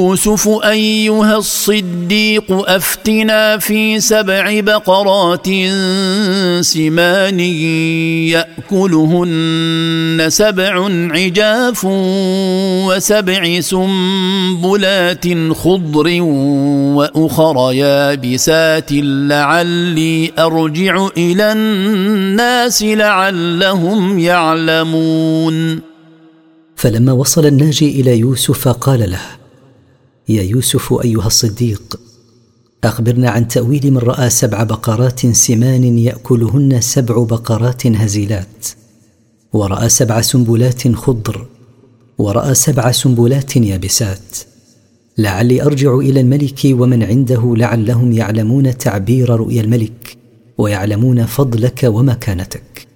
يوسف أيها الصديق أفتنا في 7 بقرات سمان يأكلهن 7 عجاف و7 سنبلات خضر وأخر يابسات لعلي أرجع إلى الناس لعلهم يعلمون. فلما وصل الناجي إلى يوسف قال له: يا يوسف أيها الصديق، أخبرنا عن تأويل من رأى 7 بقرات سمان يأكلهن 7 بقرات هزيلات، ورأى 7 سنبلات خضر، ورأى 7 سنبلات يابسات، لعلي أرجع إلى الملك ومن عنده لعلهم يعلمون تعبير رؤيا الملك ويعلمون فضلك ومكانتك.